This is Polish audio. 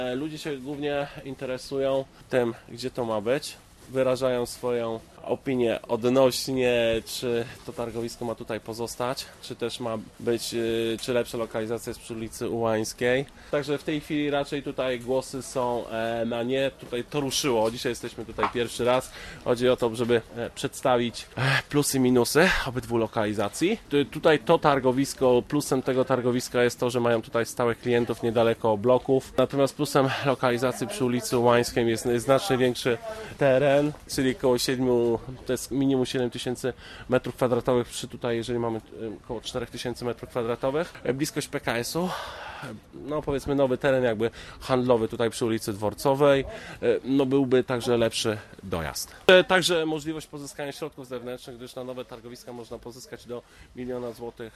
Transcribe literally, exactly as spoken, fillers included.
Ludzie się głównie interesują tym, gdzie to ma być. Wyrażają swoją opinię odnośnie, czy to targowisko ma tutaj pozostać, czy też ma być, czy lepsza lokalizacja jest przy ulicy Ułańskiej. Także w tej chwili raczej tutaj głosy są na nie. Tutaj to ruszyło. Dzisiaj jesteśmy tutaj pierwszy raz. Chodzi o to, żeby przedstawić plusy i minusy obydwu lokalizacji. Tutaj to targowisko, plusem tego targowiska jest to, że mają tutaj stałych klientów niedaleko bloków. Natomiast plusem lokalizacji przy ulicy Ułańskiej jest znacznie większy teren, czyli około siedmiu, to jest minimum siedem tysięcy metrów kwadratowych, przy tutaj, jeżeli mamy około cztery tysiące metrów kwadratowych. Bliskość P K S u, no powiedzmy nowy teren jakby handlowy tutaj przy ulicy Dworcowej, no byłby także lepszy dojazd. Także możliwość pozyskania środków zewnętrznych, gdyż na nowe targowiska można pozyskać do miliona złotych